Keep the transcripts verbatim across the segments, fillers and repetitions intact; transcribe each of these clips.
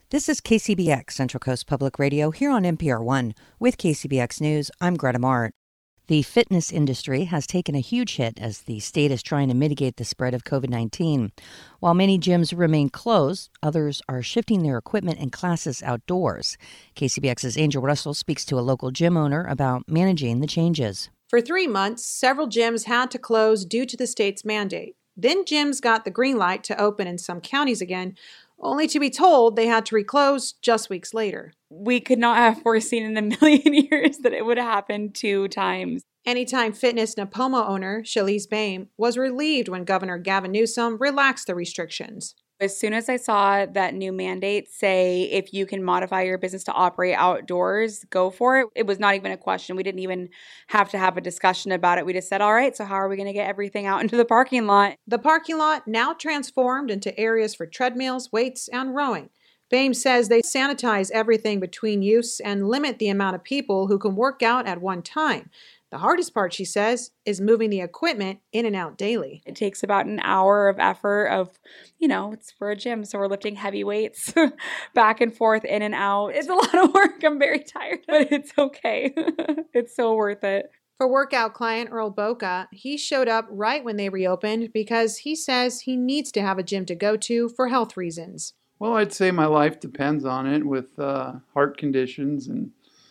This is K C B X, Central Coast Public Radio, here on N P R One. With K C B X News, I'm Greta Mart. The fitness industry has taken a huge hit as the state is trying to mitigate the spread of covid nineteen. While many gyms remain closed, others are shifting their equipment and classes outdoors. K C B X's Angel Russell speaks to a local gym owner about managing the changes. For three months, several gyms had to close due to the state's mandate. Then gyms got the green light to open in some counties again, only to be told they had to reclose just weeks later. We could not have foreseen in a million years that it would happen two times. Anytime Fitness Napomo owner Shalise Bain was relieved when Governor Gavin Newsom relaxed the restrictions. As soon as I saw that new mandate say if you can modify your business to operate outdoors, go for it. It was not even a question. We didn't even have to have a discussion about it. We just said, all right, so how are we going to get everything out into the parking lot? The parking lot now transformed into areas for treadmills, weights, and rowing. Bain says they sanitize everything between use and limit the amount of people who can work out at one time. The hardest part, she says, is moving the equipment in and out daily. It takes about an hour of effort of, you know, it's for a gym, so we're lifting heavy weights back and forth, in and out. It's a lot of work. I'm very tired, but it's okay. It's so worth it. For workout client Earl Boca, he showed up right when they reopened because he says he needs to have a gym to go to for health reasons. Well, I'd say my life depends on it with uh, heart conditions and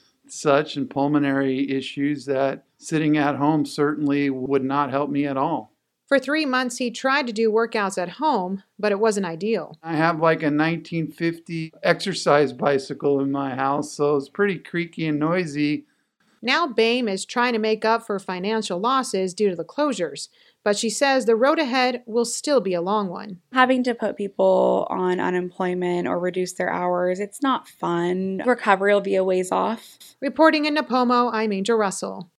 such and pulmonary issues that sitting at home certainly would not help me at all. For three months, he tried to do workouts at home, but it wasn't ideal. I have like a nineteen fifty exercise bicycle in my house, so it's pretty creaky and noisy. Now Bain is trying to make up for financial losses due to the closures, but she says the road ahead will still be a long one. Having to put people on unemployment or reduce their hours, it's not fun. Recovery will be a ways off. Reporting in Napomo, I'm Angel Russell.